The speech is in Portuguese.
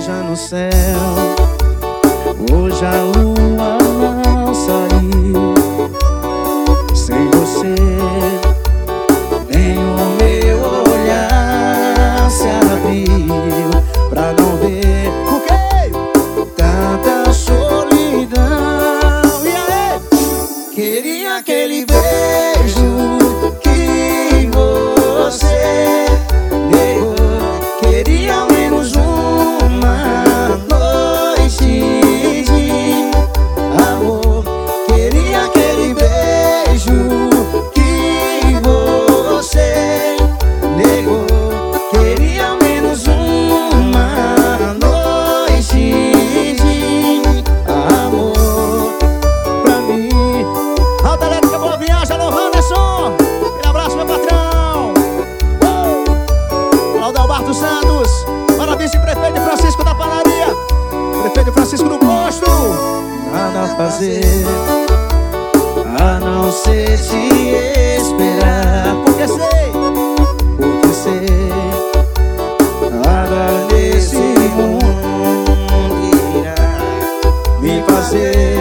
esteja no céu. Hoje a lua não saiu. Sem você nem o meu olhar se abriu pra não ver o quê? Tanta solidão. E aí? Queria aquele beijo que você negou. Queria ao menos uma noite de amor. Queria aquele beijo que você negou. Queria ao menos uma noite de amor pra mim. Alta Elétrica, boa viagem, alô Anderson. Aquele abraço, meu patrão. Alô Delbar dos Santos. Para vice-prefeito Francisco da Panaria. Prefeito Francisco do Posto. Nada a fazer a não ser te esperar. Porque sei nada nesse mundo irá me fazer